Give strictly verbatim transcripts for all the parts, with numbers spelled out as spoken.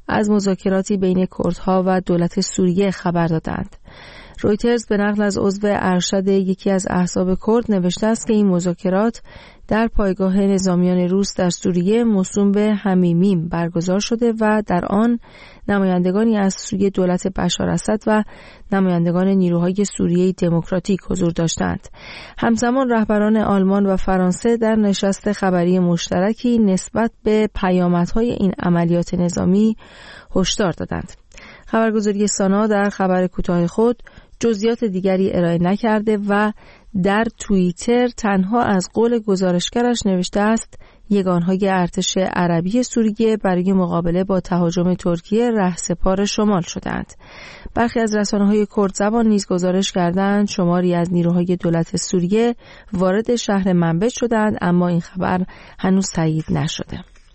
از مذاکراتی بین کردها و دولت سوریه خبر دادند. رویترز به نقل از عضو ارشد یکی از احزاب کرد نوشته است که این مذاکرات در پایگاه نظامیان روس در سوریه موسوم به حمیمیم برگزار شده و در آن نمایندگانی از سوی دولت بشار اسد و نمایندگان نیروهای سوریه دموکراتیک حضور داشتند. همزمان رهبران آلمان و فرانسه در نشست خبری مشترکی نسبت به پیامدهای این عملیات نظامی هشدار دادند. خبرگزاری سانا در خبر کوتاه خود جزئیات دیگری ارائه نکرده و در توییتر تنها از قول گزارشگرش نوشته است یگانهای ارتش عربی سوریه برای مقابله با تهاجم ترکیه رهسپار شمال شدند. برخی از رسانه‌های کرد زبان نیز گزارش کردند شماری از نیروهای دولت سوریه وارد شهر منبج شدند، اما این خبر هنوز تایید نشده.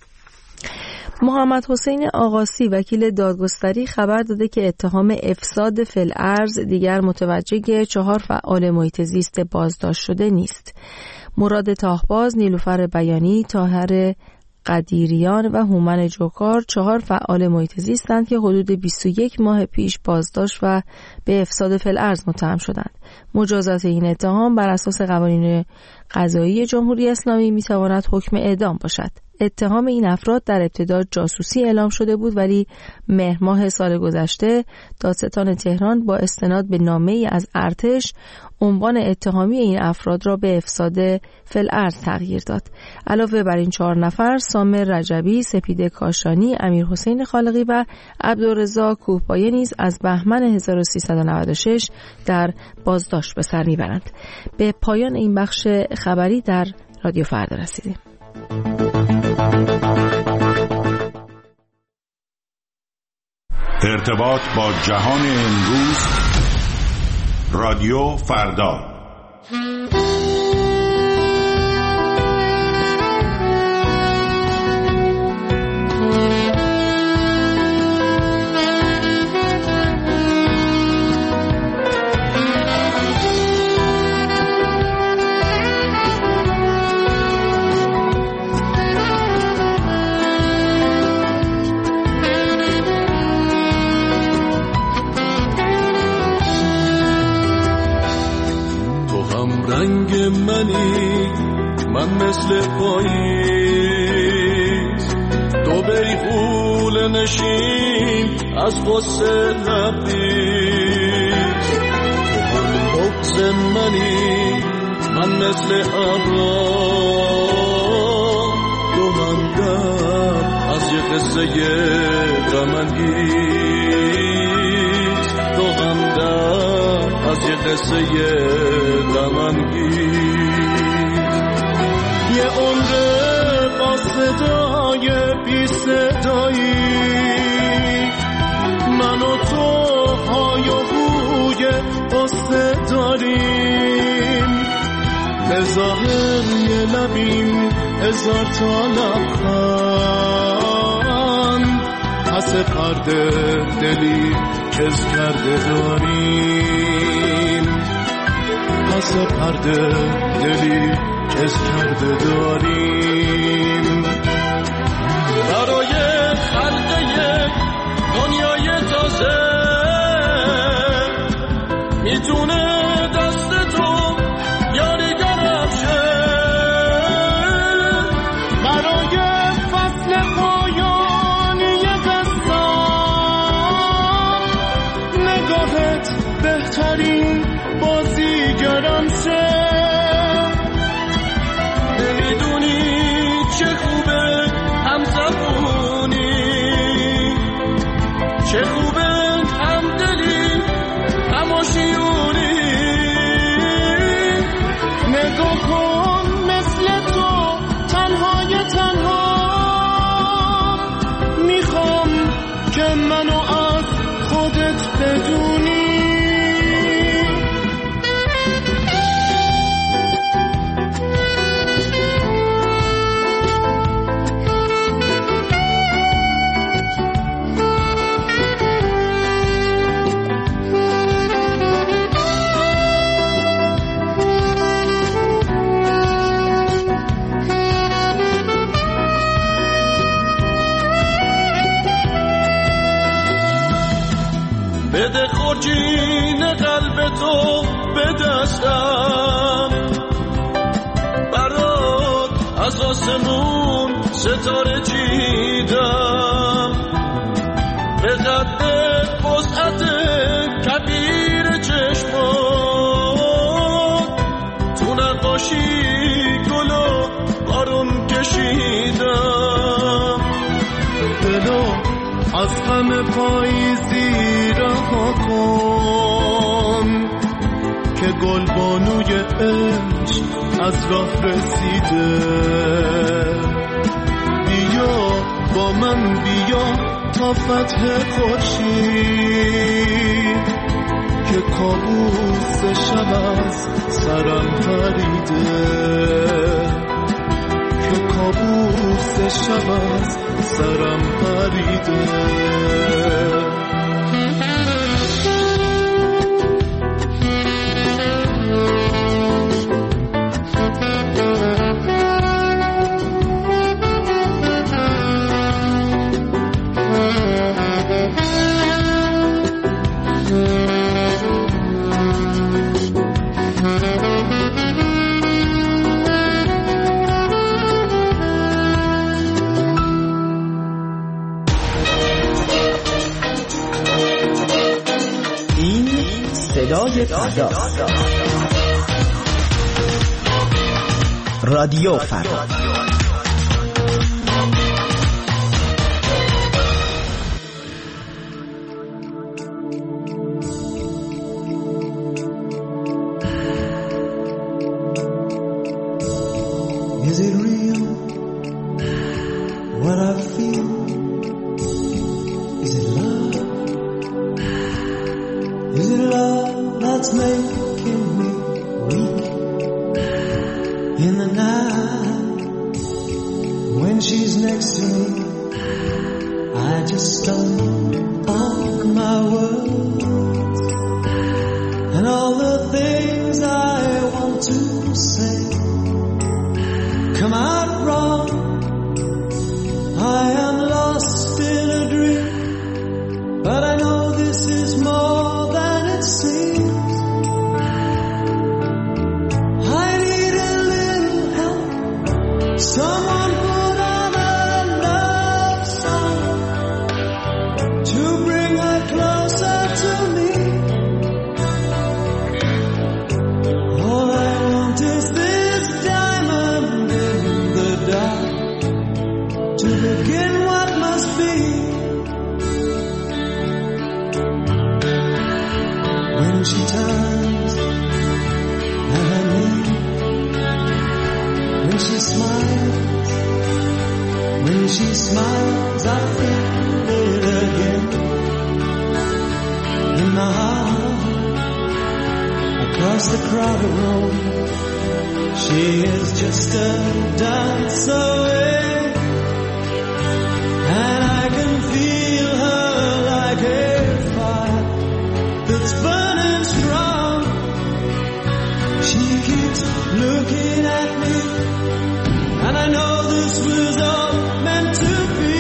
محمد حسین آقاسی وکیل دادگستری خبر داده که اتهام افساد فی الارض دیگر متوجه چهار فعال محیط زیست بازداشت شده نیست. مراد تاهباز، نیلوفر بیانی، طاهر قدیریان و هومن جوکار چهار فعال محیط زیستند که حدود بیست و یک ماه پیش بازداشت و به افساد فی الارض متهم شدند. مجازات این اتهام بر اساس قوانین قضایی جمهوری اسلامی میتواند حکم اعدام باشد. اتهام این افراد در ابتدا جاسوسی اعلام شده بود، ولی مهر ماه سال گذشته دادستان تهران با استناد به نامه‌ای از ارتش عنوان اتهامی این افراد را به افساد فی الارض تغییر داد. علاوه بر این چهار نفر، سامر رجبی، سپیده کاشانی، امیر حسین خالقی و عبدالرضا کوهپایه نیز از بهمن هزار و سیصد و نود و شش در بازداشت به سر میبرند. به پایان این بخش خبری در رادیو فردا رسیدیم. ارتباط با جهان امروز، رادیو فردا. رنگ منی، من مثل پاییز، تو بری خول نشین از غصه لبریز. تو هم بغض منی، من مثل ابرام، تو هم در از یه قصه غم انگیز، تو هم در از یه قصه غم انگیز. یه عمر با صدای بی صدایی، من و تو های و بوی قصه داریم، به ظاهر یه لبیم هزار تا لبخند، پس پرده دلی کز کرده داریم، پس پرده دلی کز کرده داریم. برای خلق یک دنیای تازه میتونه دست تو یاریگرم شه، برای فصل پایانی قصه نگاهت بهترین بازیگرم شه. نمیدونی چه خوبه بده خورجین قلب تو به دستم، برات از آسمون ستاره چیدم، به قد وسعت کبیر چشمات تو نقاشی گل و بارون کشیدم. دلو از غم پاییزی رها کن که گل بانوی عشق از راه رسیده. بیا با من بیا تا فتح خورشید که کابوس شب از سرم پریده، که کابوس شب از سرم پریده. صدای فردا، رادیو فردا. Is it real what I feel? Is it love? Is it love that's making me weak in the night when she's next to me? I just stumble on my words and all the things I want to say come out wrong. I am lost in a dream, but I know this is more than it seems. I need a little help. Someone put on a love song to bring her closer to me. All I want is this diamond in the dark to begin what must be. When she turns and I need, when she smiles, when she smiles I feel it again in my heart. Across the crowded room, she is just a dance away, and I can feel her like a fire that's burning strong. She keeps looking at me, and I know this was all meant to be.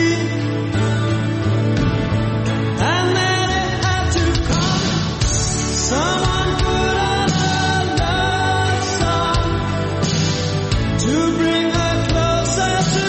And then it had to come. Someone put on a love song to bring her closer to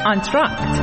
انتراکت.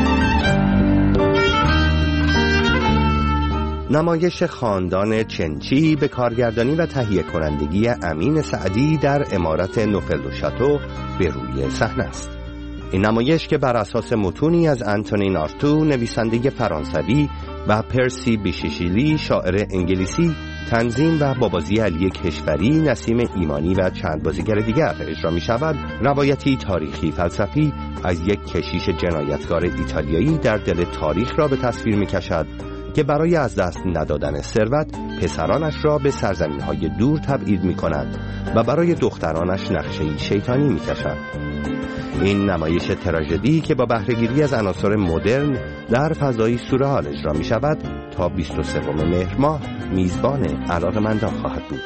نمایش خاندان چنچی به کارگردانی و تهیه کنندگی امین سعدی در عمارت نوفل دو شاتو به روی صحنه است. این نمایش که بر اساس متونی از انتونین آرتو نویسنده فرانسوی و پرسی بیشیشیلی شاعر انگلیسی تنظیم و با بازی علی کشوری، نسیم ایمانی و چند بازیگر دیگر اجرا می شود، روایتی تاریخی فلسفی از یک کشیش جنایتکار ایتالیایی در دل تاریخ را به تصویر می کشد که برای از دست ندادن ثروت پسرانش را به سرزمین‌های دور تبعید می‌کند و برای دخترانش نقشه‌ای شیطانی می‌کشد. این نمایش تراژدی که با بهره‌گیری از عناصر مدرن در فضایی سورئال اجرا می‌شود تا بیست و سوم مهر ماه میزبان علاقه‌مندان خواهد بود.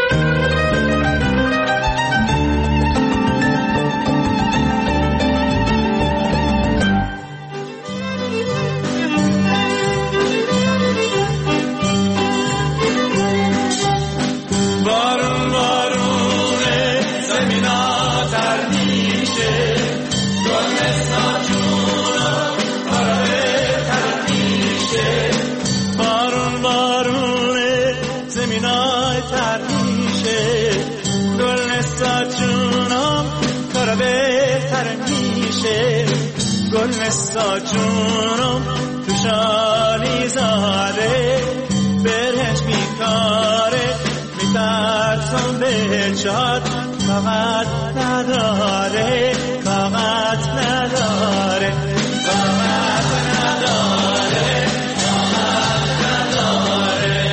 گل نستا جونم تو شالی زاده برهج میکاره میترسم به جاد فقط نداره فقط نداره فقط نداره فقط نداره.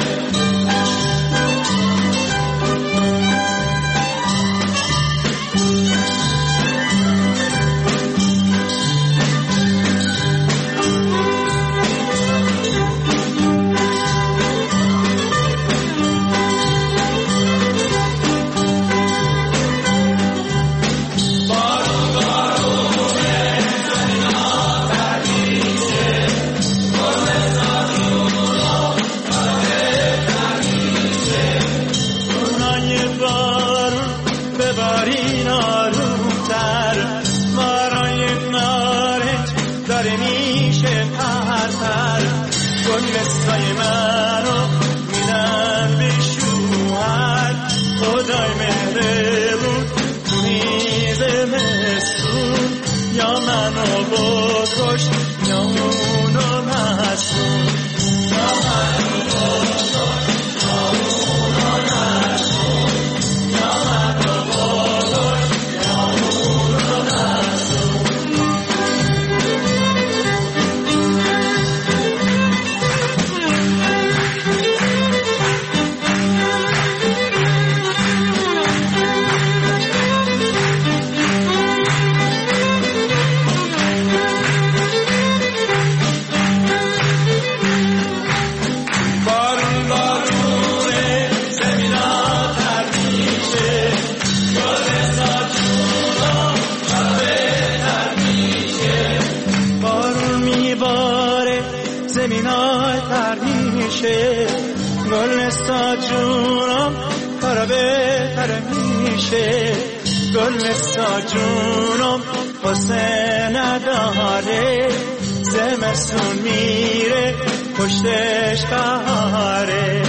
گل نستا جونم حسین نداره زمستون میره پشتش بهاره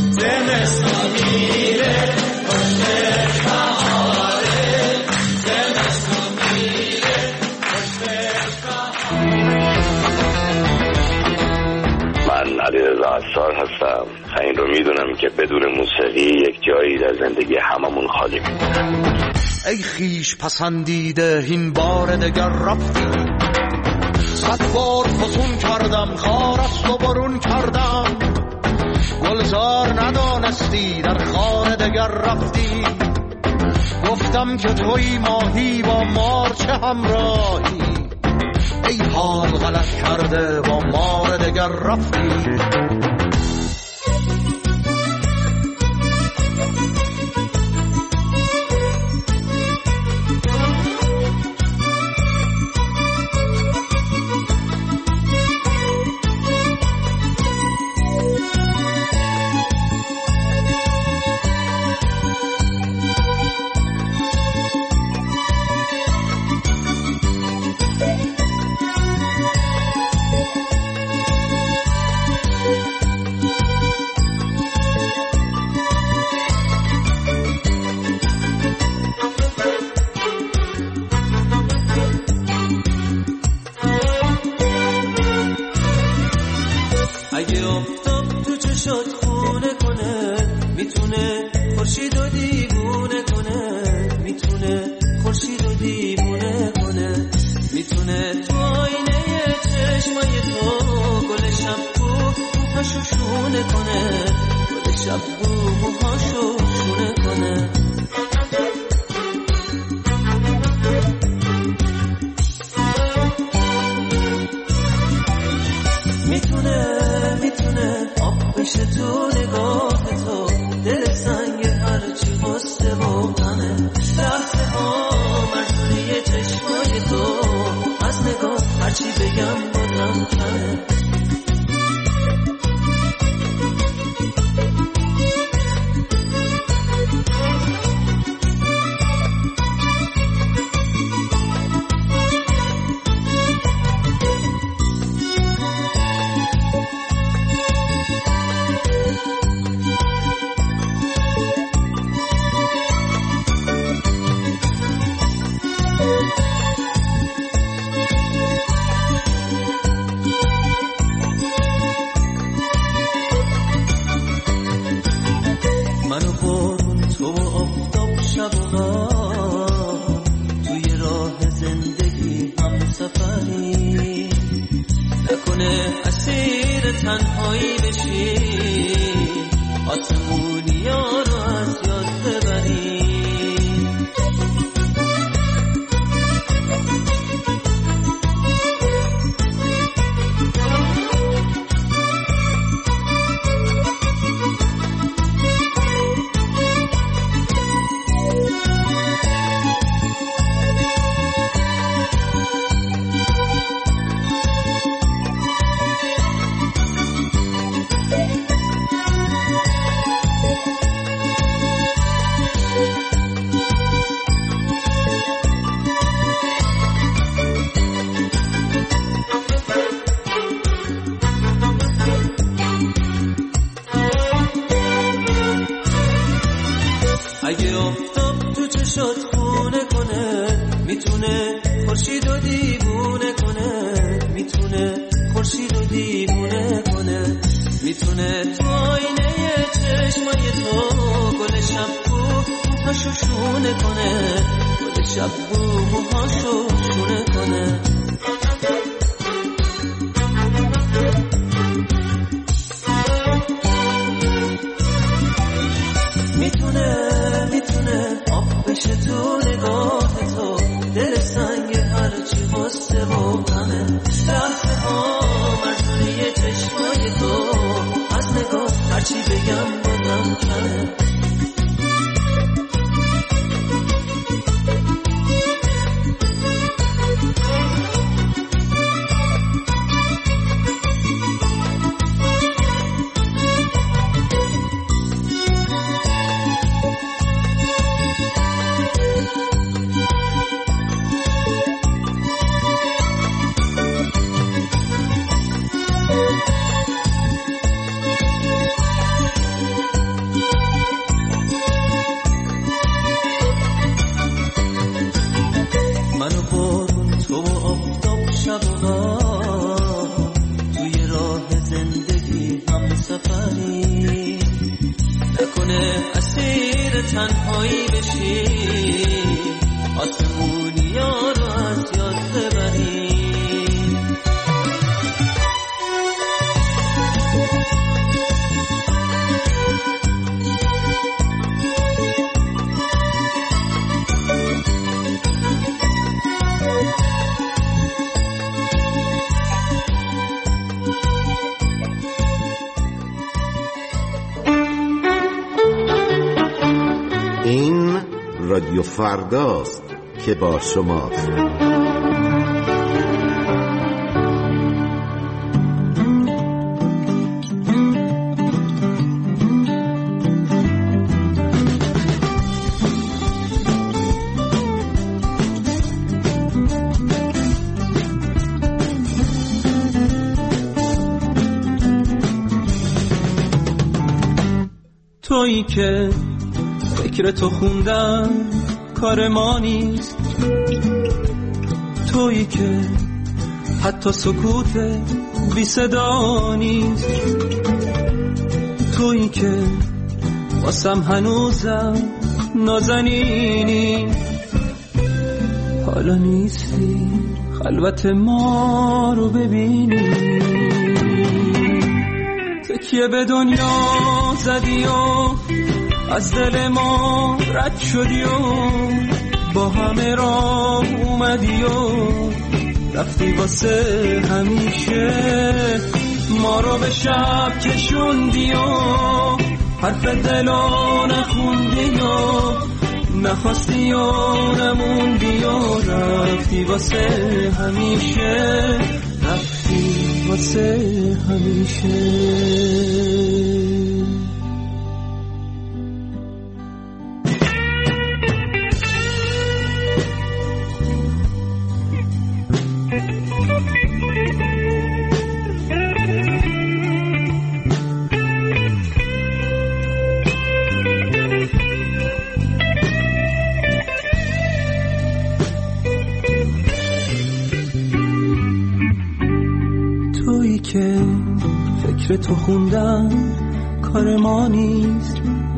زمستون میره پشتش بهاره زمستون میره پشتش بهاره. من علیرضا عصار هستم. این رو میدونم که بدون موسیقی یک جایی در زندگی هممون خالی میمونه. ای خیش پسندیده این بار دگر رفتی، صد بار فسون کردم خارست و برون کردم، گلزار ندانستی در خانه دگر رفتی، گفتم که توی ماهی با مار چه همراهی، ای حال غلط کرده با مار دگر رفتی. میتونه خورشید رو دیوونه کنه، میتونه خورشید رو دیوونه کنه، میتونه تو آینه چشمای تو گل شب موهاشو شونه کنه، گل شب موهاشو شونه کنه. میتونه میتونه آب بشه تو نگاه تو، دل سنگ هرچی غصه و غمه، لحظه ها مرزونه چشمای تو، از نگاه هرچی بگم بازم کمه. تنهایی بشی آسمونی ها رو از یاد ببری. اگه آفتاب تو چشات خونه کنه، میتونه خورشید رو دیوونه کنه، میتونه خورشید رو دیوونه کنه، میتونه تو آینه چشمای تو گل شب موهاشو شونه کنه، گل شب موهاشو شونه کنه. میتونه میتونه آب بشه تو نگاه تو، دل سنگ هرچی غصه و غمه، لحظه ها مرزونه چشمای تو، از نگاه هرچی بگم بازم کمه. توی راه زندگی هم سفری نکنه، اسیر تنهایی بشی آسمونی ها رو از یاد ببری. این رادیو فرداست که با شماست. تویی که فکر تو خوندن کار ما نیست، تویی که حتی سکوت بی صدا نیست، تویی که واسم هنوزم نازنینی، حالا نیستی خلوت ما رو ببینی. تکیه به دنیا زدی و از دل ما رد شدی و با همه راه اومدی و رفتی واسه همیشه. ما رو به شب کشوندی و حرف دلو نخوندی و نخواستی و نموندی و رفتی واسه همیشه، رفتی واسه همیشه. که فکر تو خوندم کار ما نیست،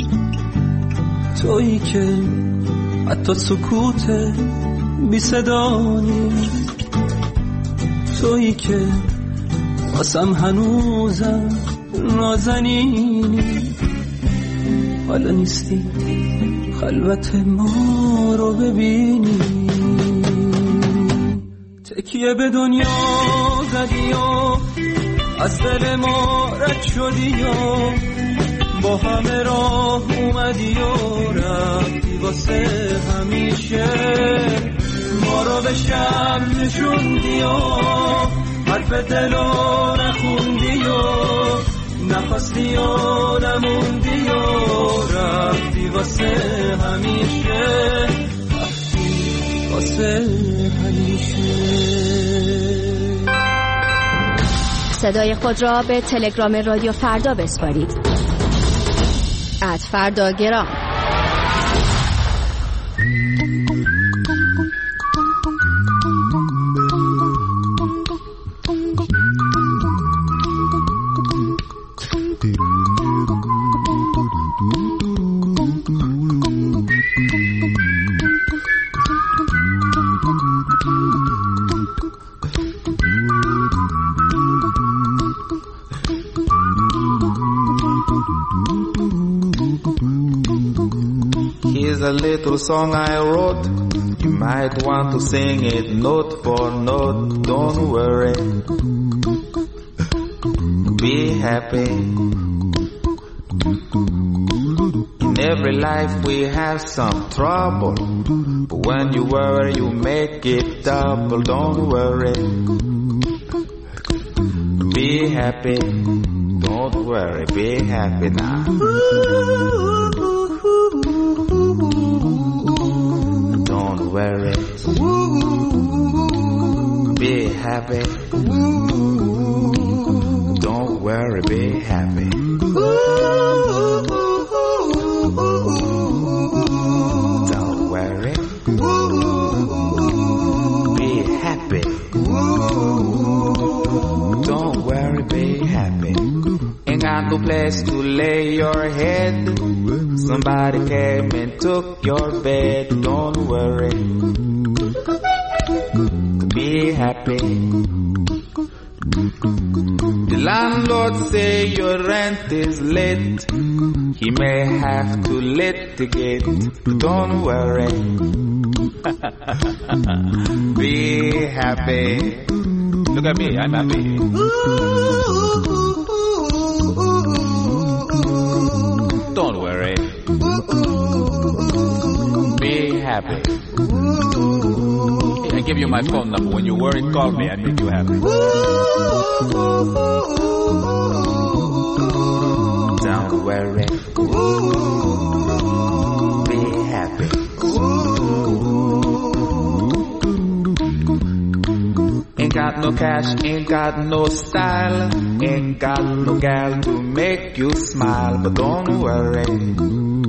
تویی که حتی سکوت بی صدا نیست، تویی که واسم هنوزم نازنینی، حالا نیستی خلوت ما رو ببینی. تکیه به دنیا زدی و از دل ما رد شدی و با همه راه اومدی و رفتی واسه همیشه. ما رو به شب نشوندی و حرف دلو نخوندی و نخواستی و نموندی و رفتی واسه همیشه، رفتی واسه همیشه. صدای خود را به تلگرام رادیو فردا بسپارید. ات فرداگرام. A little song I wrote, you might want to sing it note for note. Don't worry, be happy. In every life we have some trouble, but when you worry you make it double. Don't worry, be happy. Don't worry, be happy now. Don't worry, be happy. Don't worry, be happy. Don't worry, be happy. Don't worry, be happy. Ain't got no place to lay your head. Somebody came and took your bed. Don't worry, be happy. The landlord say your rent is late. He may have to litigate. Don't worry, be happy. Look at me, I'm happy. Don't worry, be happy. I give you my phone number. When you worry, call me. I make you happy. Don't worry, be happy. Ain't got no cash, ain't got no style, ain't got no gal to make you smile. But don't worry,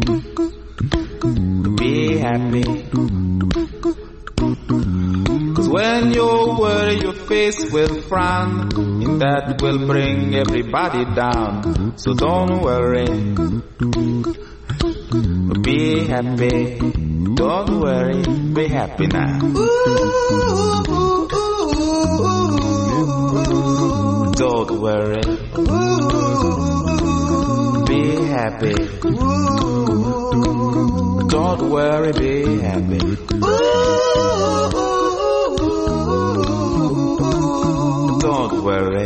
be happy. When you worry, your face will frown, and that will bring everybody down. So don't worry, be happy. Don't worry, be happy now. Don't worry, be happy. Don't worry, be happy. Don't worry,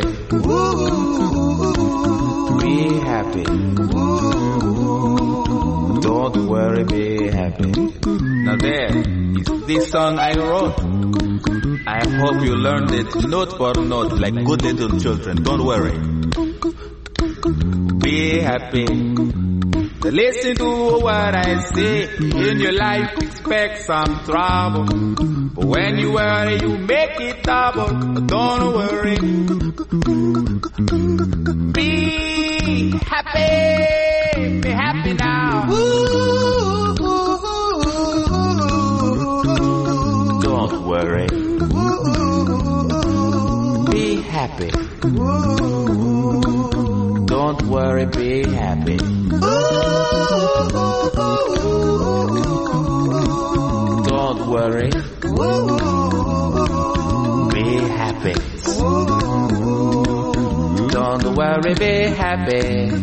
be happy. Don't worry, be happy. Now there is this song I wrote. I hope you learned it note for note like good little children. Don't worry, be happy. Listen to what I say. In your life expect some trouble, but when you worry you make it double. Don't worry, be happy. Be happy now. Don't worry, be happy. Don't worry, be happy. Don't worry, be happy. Don't worry, be happy.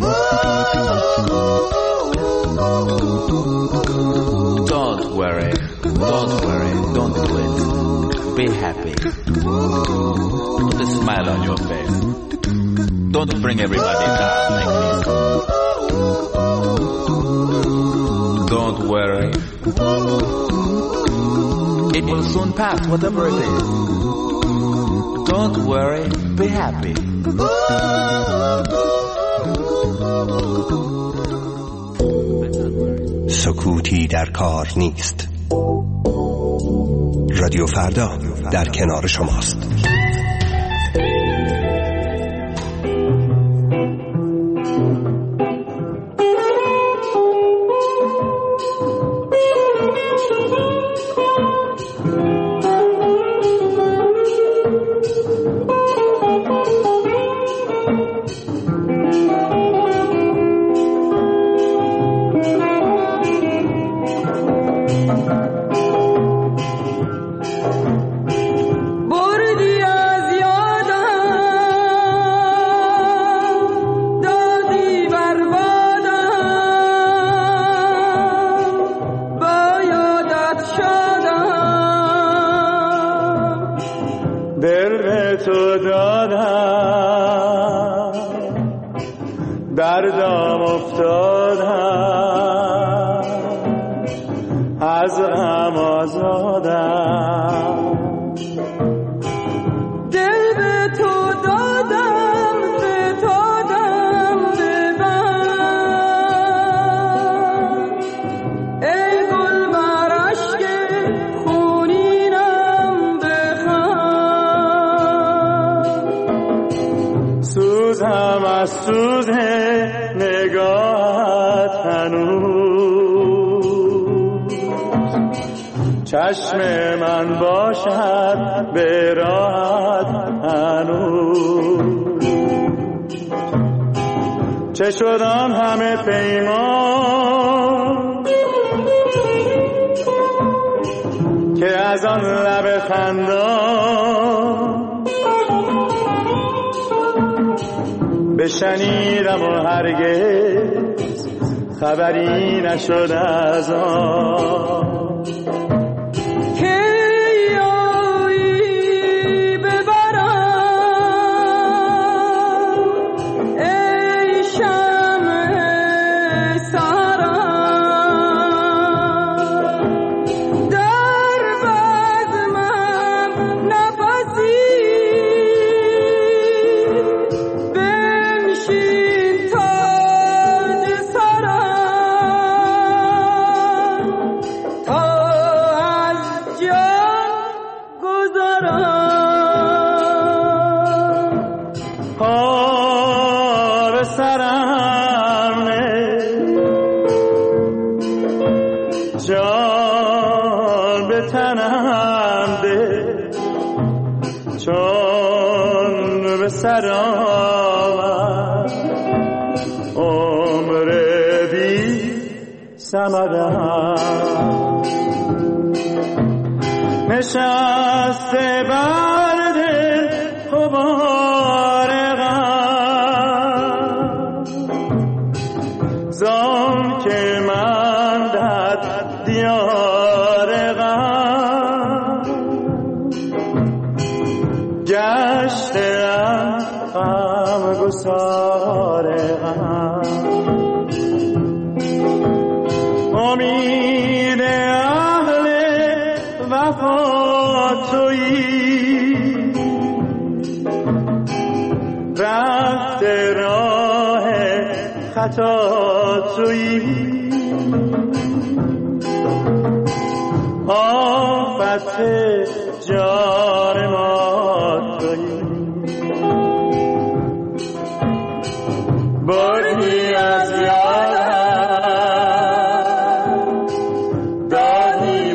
Don't worry, don't worry, don't do it. Be happy. Put a smile on your face. Don't bring everybody down like this. Don't worry, it will soon pass, whatever it is. Don't worry, be happy. سکوتی در کار نیست. رادیو فردا در کنار شماست. دردم افتادم از غم آزادم دل به تو دادم فتادم به من ای گل بر اشک خونینم بخند سوزم از سوز نگاهت هنوز چشم من باشد به راحت هنوز چه شد آن همه پیمان که از آن لب خندان بشنیدم و هرگز خبری نشد از آن که یاری ببرم ای شمع سرم در بزمم نفسی تا سر آمد عمر بی ثمرم نشسته بر دل غبار غم زان که من در دیار غم گشتم غم گسار غم امید اهل وفا تویی رفت راه خطا تویی آفت جان ما تویی بردی از یادم دادی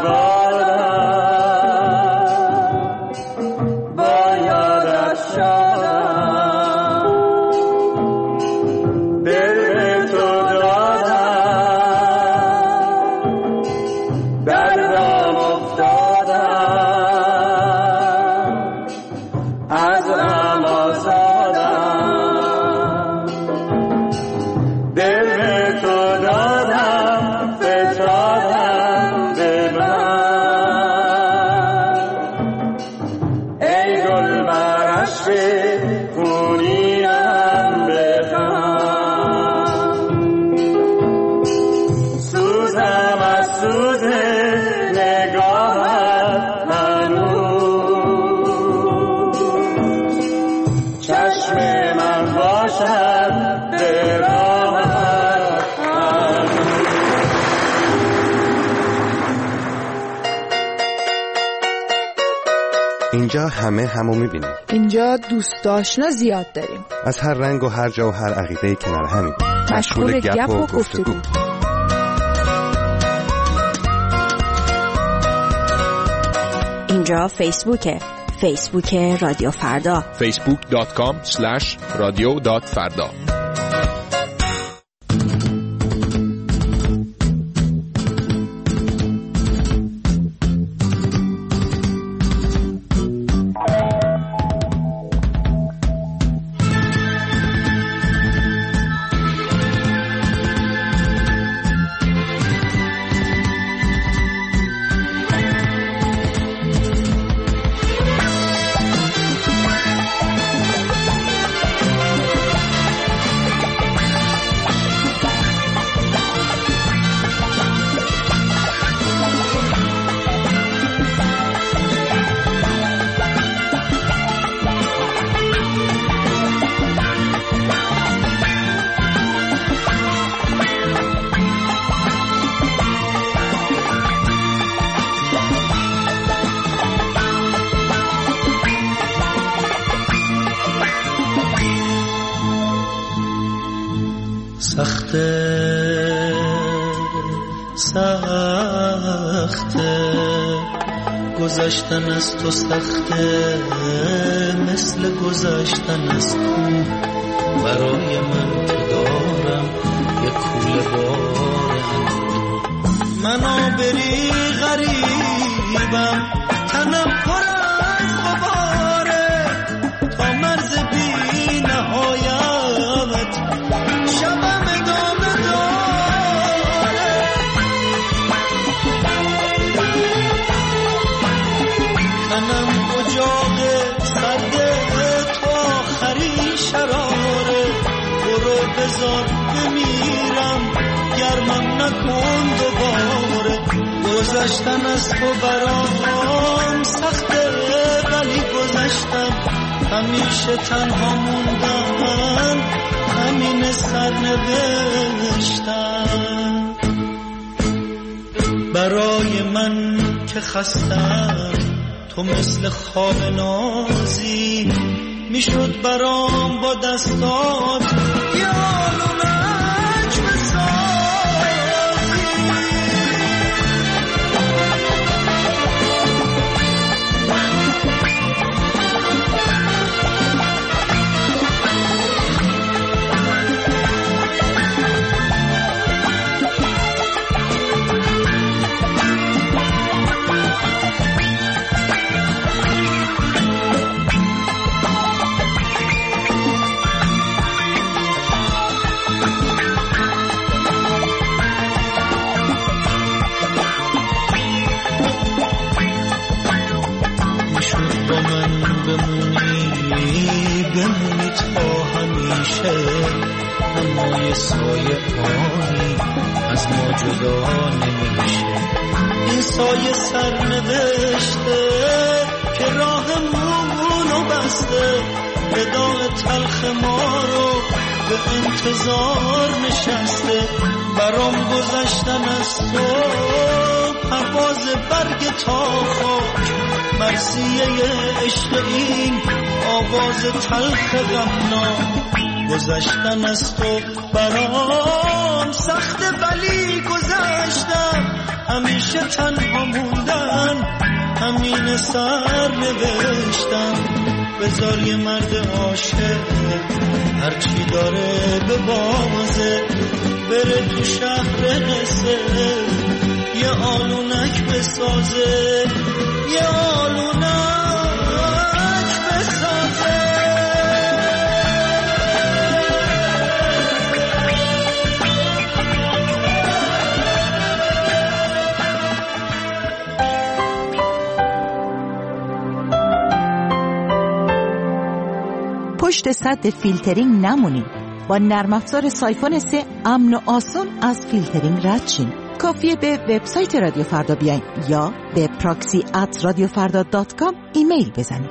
بربادم با یادت شدم دل به تو دادم دردم افتادم از غم آزادم دل به تو دادم فتادم به من ای گل بر عشق خونیم بخند سوزم از سوز نگاهت هنوز چشم من باشد به راهت هنوز. اینجا همه همو میبینیم. اینجا دوست آشنا زیاد داریم. از هر رنگ و هر جا و هر عقیده کنار همیم. مشغول گپ و گفتگو. اینجا فیسبوکه. فیسبوک رادیو فردا. فیسبوک دات کام اسلش رادیو دات فردا. سخته سخته گذشتن از تو سخته مثل گذشتن از خون برای من که دارم یک کوله بارم منو بری غریبم تنم پر از غباره تا مرز بی نهایت شبم ادامه داره تنم اجاق سرده تا آخری شراره برو بذار بمیرم گرمم نکن دوباره گذشتن از تو برام سخته ولی گذشتم همیشه تنها موندن همین سرنوشتم برای من که خستم تو مثل خواب نازی میشد برام با دستات یارونک بسازی نهانی از ما جدا نمیشه. این سایه سرنوشته که راهمونو بسته، وداع تلخ ما رو به انتظار نشسته. برام گذشتن از تو پرواز برگ تا خاک، مرثیه عشق این آواز تلخ غمناک. گذشتن از تو برام سخت ولی گذشتن، همیشه تنها موندن همین سر نوشتن. بذار یه مرد عاشق هرچی داره به بازه، بره تو شهر قصه یه آلونک بسازه، یه آلونک بسازه. پشت سد فیلترینگ نمونید. با نرم افزار سایفون سه امن و آسان از فیلترینگ رد شین. کافیه به وبسایت رادیو فردا بیاین یا به پراکسی ات رادیو فردا دات کام ایمیل بزنید.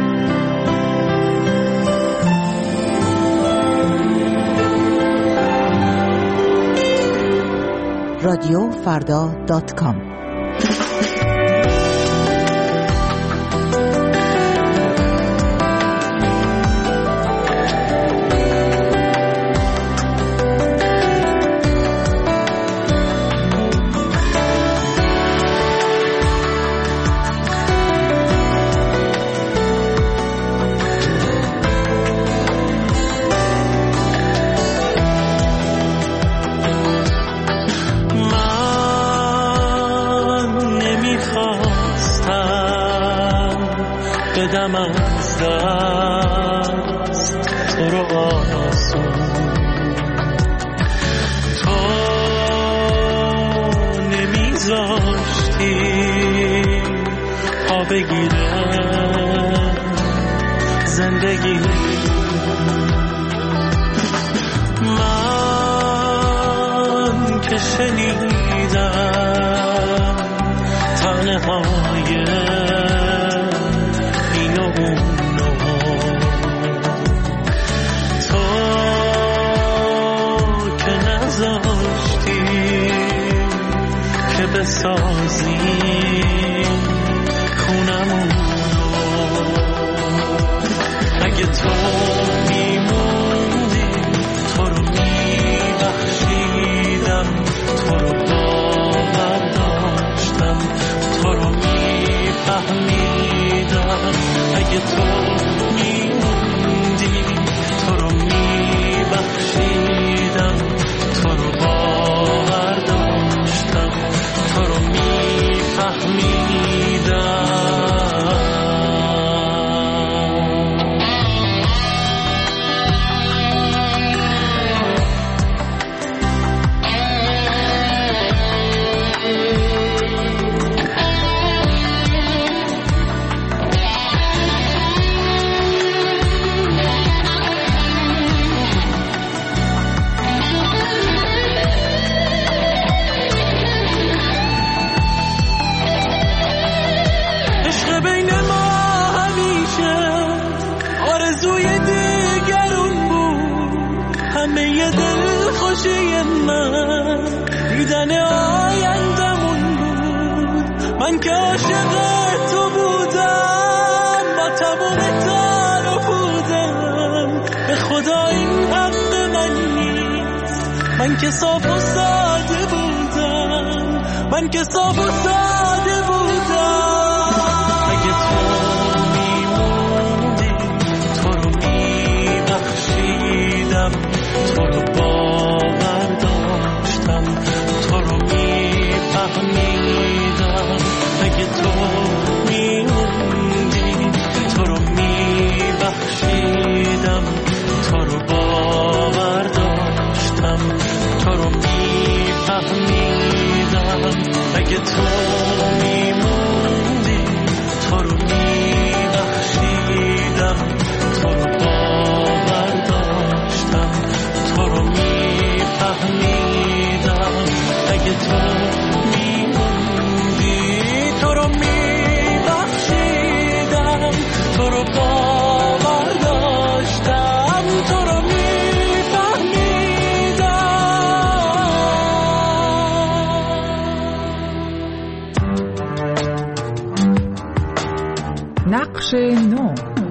رادیو فردا دات کام. بدم از دست تو رو آسون، تو نمیذاشتی پا بگیره زندگی. من که شنیدم تنهای بسازی خونمون رو، اگه تو میموندی تو رو میبخشیدم، تو رو باور داشتم، تو رو میفهمیدم. اگه تو میموندی تو رو میبخشیدم، تو رو باور داشتم، تو رو میفهمیدم. دیدن آیندمون بود، من که عاشق تو بودم، با تمام تن و بودم. به خدا این حق من نیست، من که صاف و ساده بودم، من که صاف و ساده بودم. اگه تو میموندی تو رو میبخشیدم، تو رو باور داشتم، تو رو میفهمیدم. اگه تو میموندی تو رو میبخشیدم، تو رو باور داشتم، تو رو میفهمیدم. اگه تو میموندی تو رو میبخشیدم، تو رو باور داشتم، تو رو میفهمیدم. بخش نو.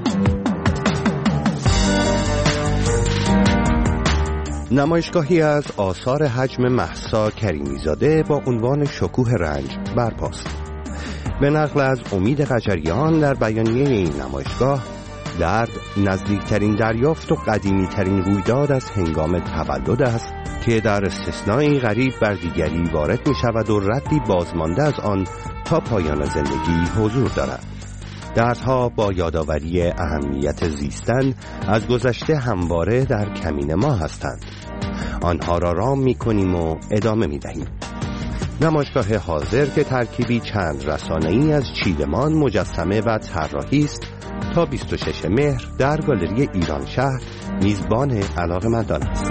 نمایشگاهی از آثار حجم مهسا کریمیزاده با عنوان شکوه رنج برپاست. به نقل از امید قجریان در بیانیه این نمایشگاه، درد نزدیکترین دریافت و قدیمیترین رویداد از هنگام تولد است که در استثنایی غریب بر دیگری وارد می شود و ردی بازمانده از آن تا پایان زندگی حضور دارد. دردها با یادآوری اهمیت زیستن از گذشته همواره در کمین ما هستند. آنها را رام می کنیم و ادامه می دهیم. نمایشگاه حاضر که ترکیبی چند رسانه‌ای از چیدمان، مجسمه و طراحی است، تا بیست و ششم مهر در گالری ایران شهر میزبان علاقه‌مندان است.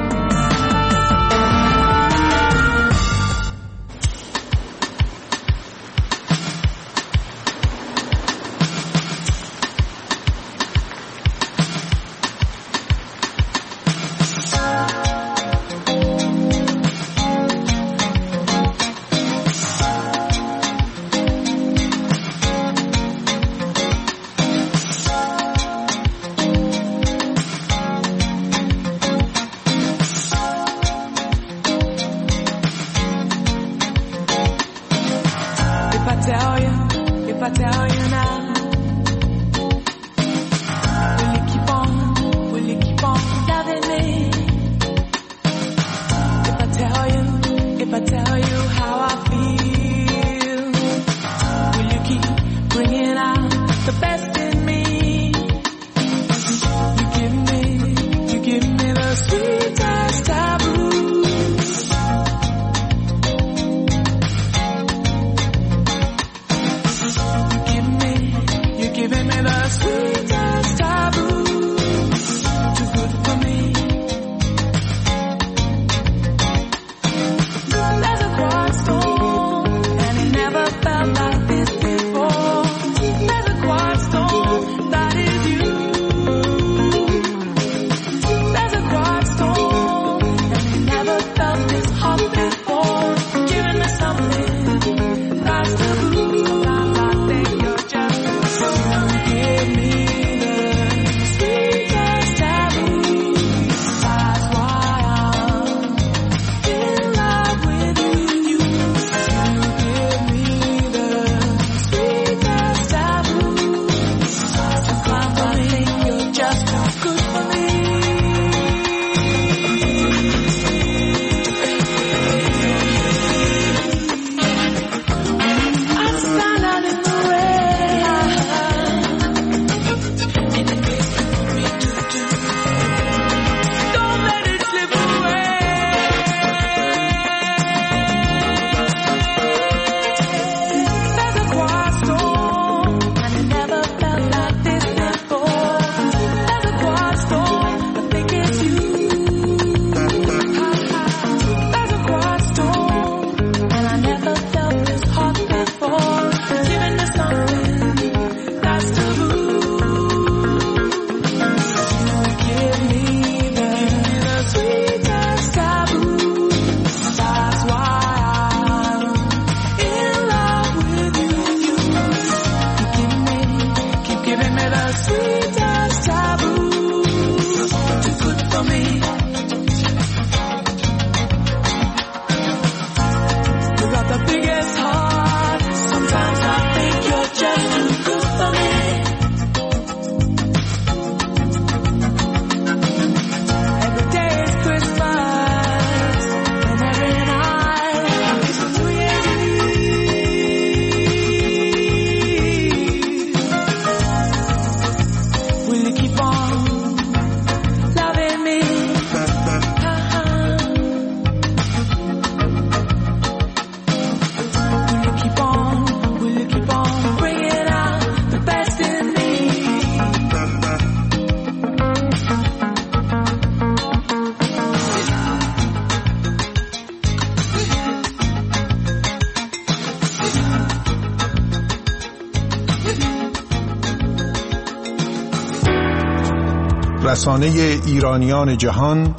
رسانه ایرانیان جهان،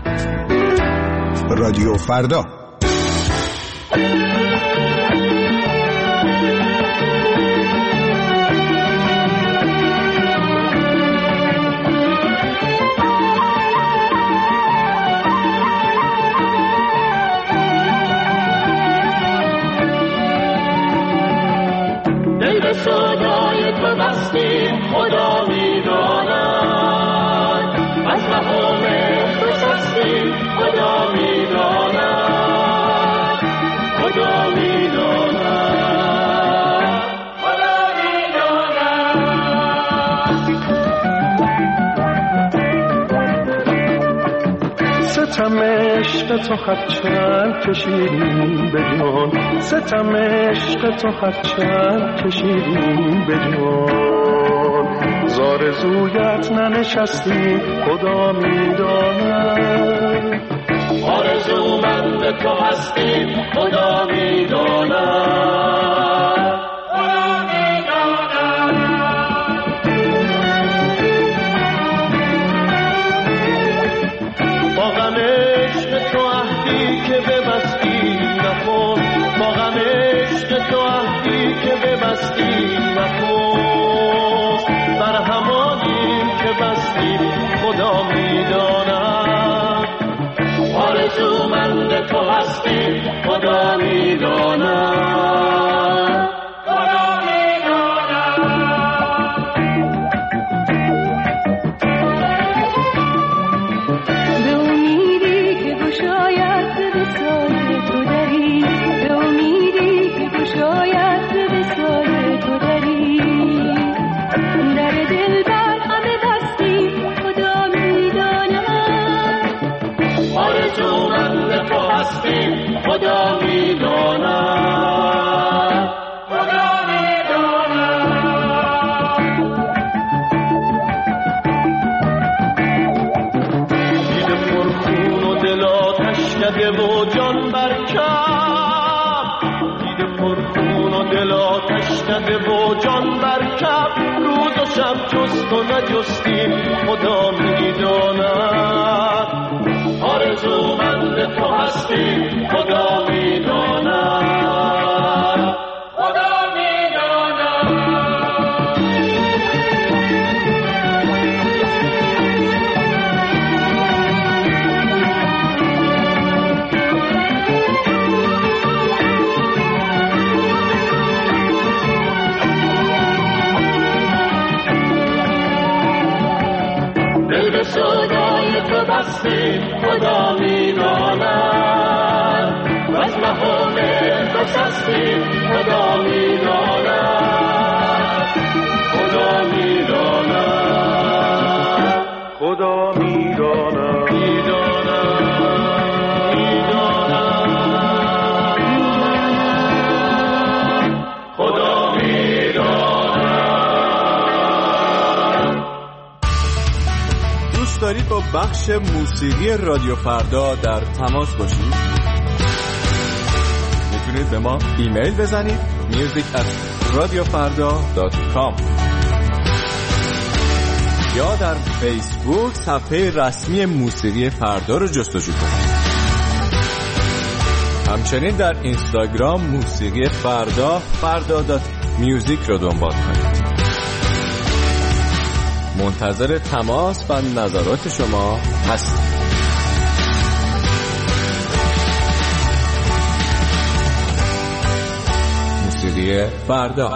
رادیو فردا. ستم عشق تو هرچند کشیدیم به جان، ستم عشق تو هرچند کشیدیم به جان، زارزویت ننشستیم خدا میداند، آرزومند تو هستیم خدا میداند، خدا میداند. با غم عشق تو عهدی که ببستی نکن، با غم عشق تو عهدی که ببستی نکن، بر همانی که بستی خدا میداند، آرزومند تو هستی خدا میداند، خدا میداند. به امیدی که گشاید به سایه تو دری، به امیدی که گشاید به سایه تو دری، در دل بر همه بستی خدا میداند، آرزومند تو هستی خدا میداند، خدا میداند. دیده پرخون و دل آتش کده و جان برکب، دیده پرخون و دل آتش کده و جان برکب، روز و شب جست و نجستیم خدا میداند، آرزومند تو هستی خدا میداند، خدا میداند. دل به سودای تو بستی خدا میداند، و از مهام تو سستی خدا میداند، خدا میداند، خدا میداند، میداند، میداند، خدا میداند. دوست دارید با بخش موسیقی رادیو فردا در تماس باشید؟ میتونید به ما ایمیل بزنید music at radiofarda dot com یا در فیسبوک صفحه رسمی موسیقی فردا رو جستجو کنید. همچنین در اینستاگرام موسیقی فردا فردا دات میوزیک رو دنبال کنید. منتظر تماس و نظرات شما هستم. موسیقی فردا.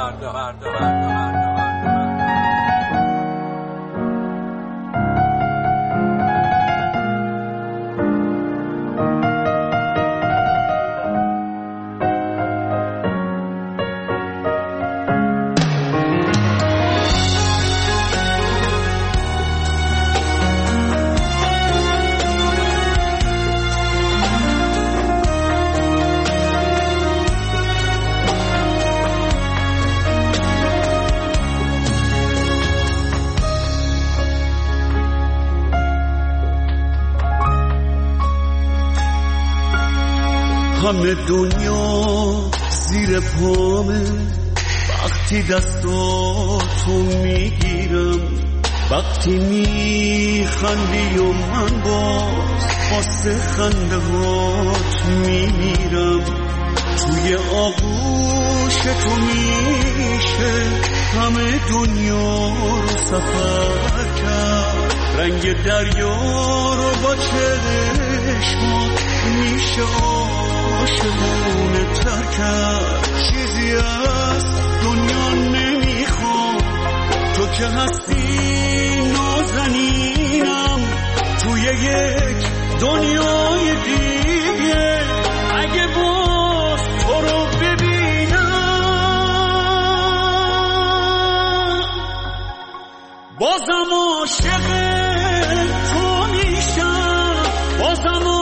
همه دنیا زیر پامه، وقتی دستاتو میگیرم، وقتی میخندی و من باز واسه خنده هات میمیرم، توی آغوش تو میشه همه دنیا رو سفر کرد، رنگ دریا رو با چشمات میشه عاشقونه تر کرد. چیزی از دنیا نمیخوام، تو که هستی نازنینم، توی یک دنیای دیگه اگه باز تو رو ببینم، بازم عاشق تو میشم، بازم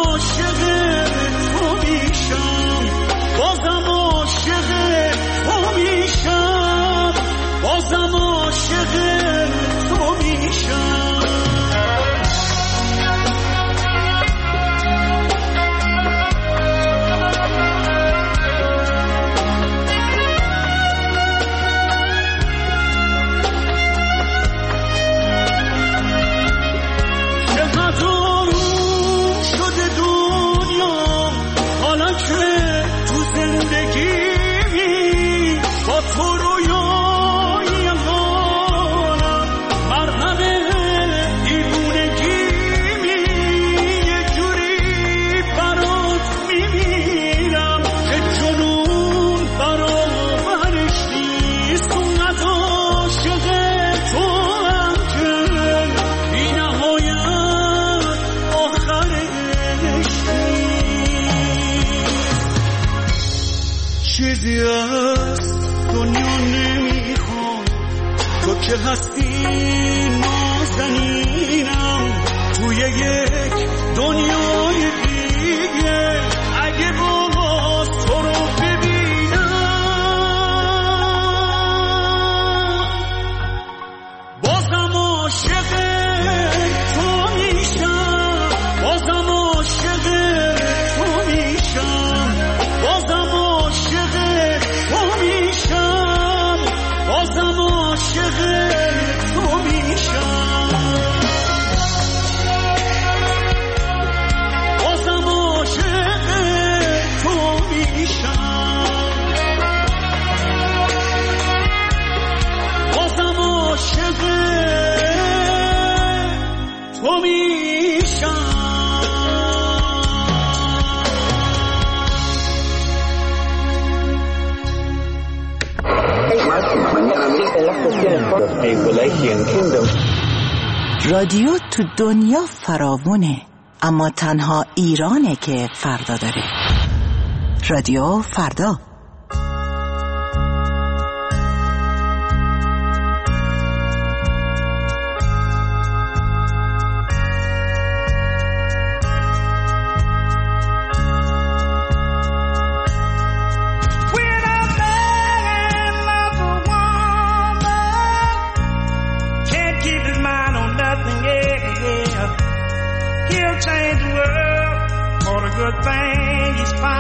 چیزی از دنیا نمیخوام، تو که هستی نازنینم توی یک دنیای دیگه. اگه باز تو رو ببینم بازم عاشق تو میشم، بازم عاشق تو میشم، بازم عاشق تو میشم، بازم عاشق تو میشم، بازم عاشق تو میشم، بازم عاشق تو میشم. رادیو تو دنیا فراوونه، اما تنها ایرانه که فردا داره. رادیو فردا. Good thing he's fine.